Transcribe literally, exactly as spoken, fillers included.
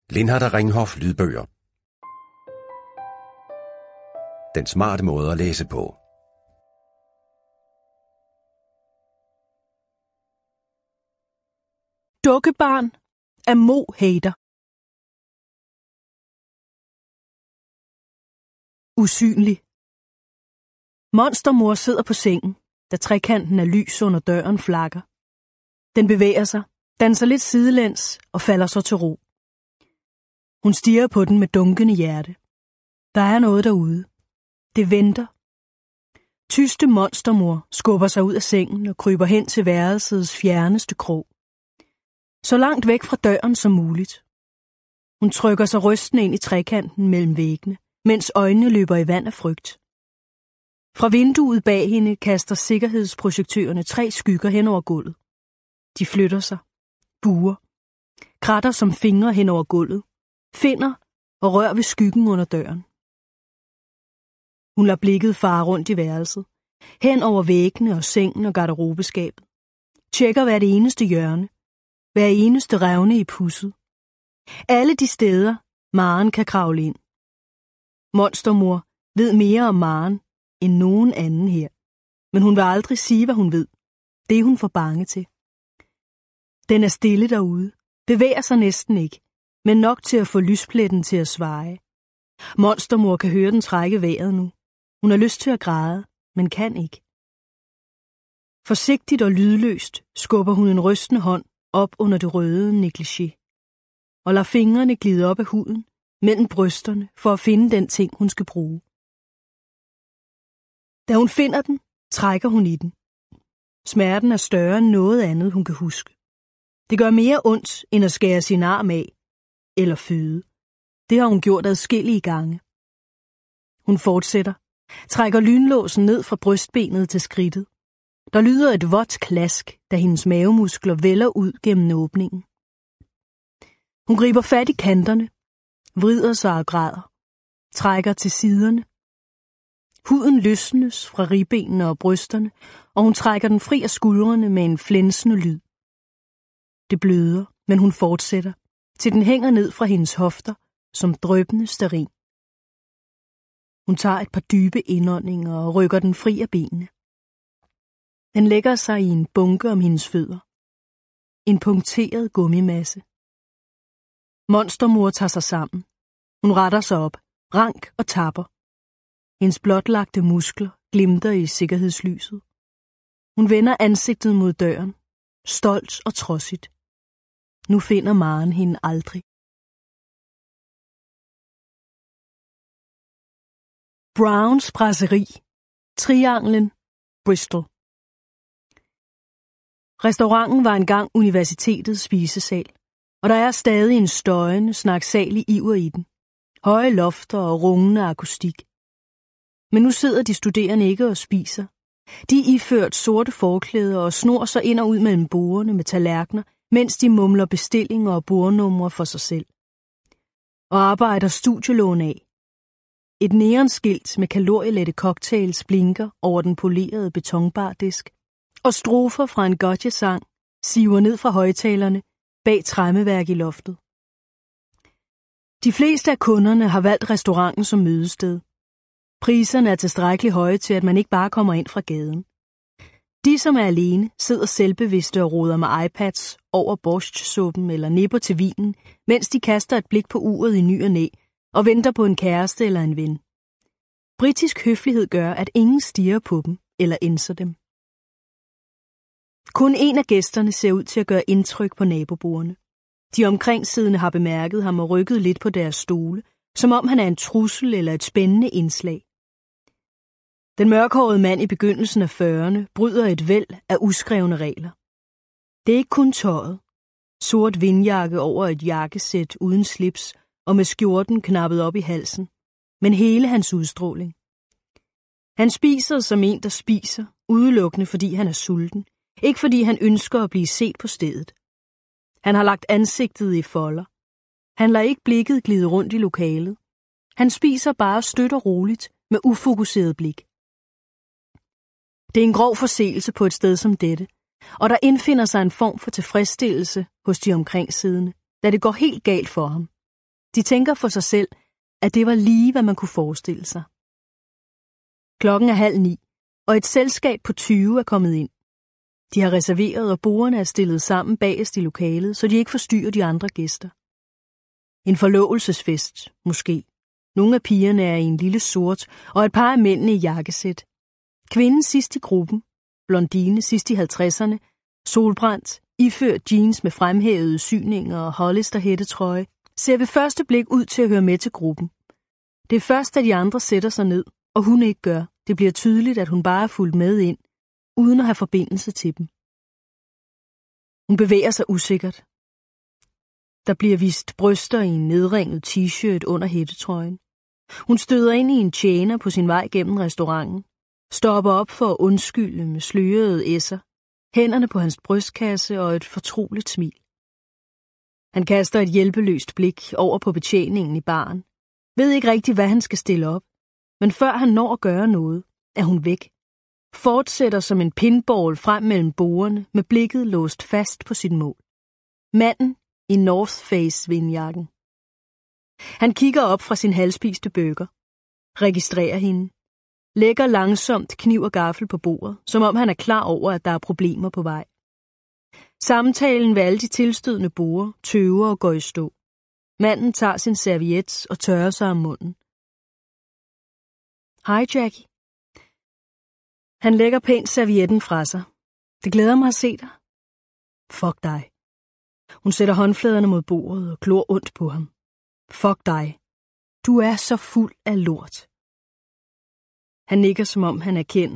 Lindhardt og Ringhof lydbøger. Den smarte måde at læse på. Dukkebarn af Mo Hader. Usynlig. Monstermor sidder på sengen, da trekanten af lys under døren flakker. Den bevæger sig, danser lidt sidelæns og falder så til ro. Hun stirrer på den med dunkende hjerte. Der er noget derude. Det venter. Tyste monstermor skubber sig ud af sengen og kryber hen til værelsets fjerneste krog. Så langt væk fra døren som muligt. Hun trykker sig rystende ind i trekanten mellem væggene, mens øjnene løber i vand af frygt. Fra vinduet bag hende kaster sikkerhedsprojektørerne tre skygger hen over gulvet. De flytter sig, buer, kratter som fingre hen over gulvet, finder og rører ved skyggen under døren. Hun lader blikket fare rundt i værelset, hen over væggene og sengen og garderobeskabet. Tjekker hvert eneste hjørne, hver eneste revne i pudset. Alle de steder, Maren kan kravle ind. Monstermor ved mere om Maren end nogen anden her, men hun vil aldrig sige, hvad hun ved. Det er hun for bange til. Den er stille derude, bevæger sig næsten ikke, men nok til at få lyspletten til at sveje. Monstermor kan høre den trække vejret nu. Hun har lyst til at græde, men kan ikke. Forsigtigt og lydløst skubber hun en rystende hånd op under det røde negligé, og lader fingrene glide op af huden, mellem brysterne, for at finde den ting, hun skal bruge. Da hun finder den, trækker hun i den. Smerten er større end noget andet, hun kan huske. Det gør mere ondt, end at skære sin arm af, eller føde. Det har hun gjort adskillige gange. Hun fortsætter, trækker lynlåsen ned fra brystbenet til skridtet. Der lyder et vådt klask, da hendes mavemuskler vælder ud gennem åbningen. Hun griber fat i kanterne, vrider sig og græder, trækker til siderne. Huden løsnes fra ribbenene og brysterne, og hun trækker den fri af skuldrene med en flænsende lyd. Det bløder, men hun fortsætter, til den hænger ned fra hendes hofter som dryppende stearin. Hun tager et par dybe indåndinger og rykker den fri af benene. Den lægger sig i en bunke om hendes fødder. En punkteret gummimasse. Monstermor tager sig sammen. Hun retter sig op, rank og tapper. Hendes blotlagte muskler glimter i sikkerhedslyset. Hun vender ansigtet mod døren, stolt og trodsigt. Nu finder Maren hende aldrig. Browns Brasserie, Trianglen, Bristol. Restauranten var engang universitetets spisesal, og der er stadig en støjende, snaksalig iver i den. Høje lofter og rungende akustik. Men nu sidder de studerende ikke og spiser. De er iført sorte forklæder og snor sig ind og ud mellem bordene med tallerkener, mens de mumler bestillinger og bordnumre for sig selv. Og arbejder studielån af. Et neonskilt med kalorielette cocktails blinker over den polerede betonbardisk, og strofer fra en gotcha-sang siver ned fra højtalerne bag træmmeværk i loftet. De fleste af kunderne har valgt restauranten som mødested. Priserne er tilstrækkeligt høje til, at man ikke bare kommer ind fra gaden. De, som er alene, sidder selvbevidste og roder med iPads over borschtsuppen eller nipper til vinen, mens de kaster et blik på uret i ny og næ og venter på en kæreste eller en ven. Britisk høflighed gør, at ingen stirrer på dem eller indser dem. Kun en af gæsterne ser ud til at gøre indtryk på nabobordene. De omkringsiddende har bemærket ham og rykket lidt på deres stole, som om han er en trussel eller et spændende indslag. Den mørkhårede mand i begyndelsen af fyrrerne bryder et væld af uskrevne regler. Det er ikke kun tøjet. Sort vindjakke over et jakkesæt uden slips og med skjorten knappet op i halsen, men hele hans udstråling. Han spiser som en, der spiser, udelukkende fordi han er sulten, ikke fordi han ønsker at blive set på stedet. Han har lagt ansigtet i folder. Han lader ikke blikket glide rundt i lokalet. Han spiser bare støt og roligt med ufokuseret blik. Det er en grov forseelse på et sted som dette, og der indfinder sig en form for tilfredsstillelse hos de omkringsiddende, da det går helt galt for ham. De tænker for sig selv, at det var lige, hvad man kunne forestille sig. Klokken er halv ni, og et selskab på tyve er kommet ind. De har reserveret, og bordene er stillet sammen bagerst i lokalet, så de ikke forstyrrer de andre gæster. En forlovelsesfest, måske. Nogle af pigerne er i en lille sort, og et par af mændene i jakkesæt. Kvinden sidst i gruppen, blondine sidst i halvtredserne, solbrændt, iført jeans med fremhævede syninger og Hollister-hættetrøje, ser ved første blik ud til at høre med til gruppen. Det er først, da de andre sætter sig ned, og hun ikke gør. Det bliver tydeligt, at hun bare er fulgt med ind, uden at have forbindelse til dem. Hun bevæger sig usikkert. Der bliver vist bryster i en nedringet t-shirt under hættetrøjen. Hun støder ind i en tjener på sin vej gennem restauranten, stopper op for at undskylde med slørede esser, hænderne på hans brystkasse og et fortroligt smil. Han kaster et hjælpeløst blik over på betjeningen i baren, ved ikke rigtig, hvad han skal stille op, men før han når at gøre noget, er hun væk. Fortsætter som en pinball frem mellem bordene med blikket låst fast på sit mål. Manden i North Face vindjakken. Han kigger op fra sin halvspiste burger, registrerer hende, lægger langsomt kniv og gaffel på bordet, som om han er klar over, at der er problemer på vej. Samtalen ved alle de tilstødende borde tøver og går i stå. Manden tager sin serviet og tørrer sig om munden. Hej, Jackie. Han lægger pænt servietten fra sig. Det glæder mig at se dig. Fuck dig. Hun sætter håndfladerne mod bordet og glor ondt på ham. Fuck dig. Du er så fuld af lort. Han nikker, som om han erkender,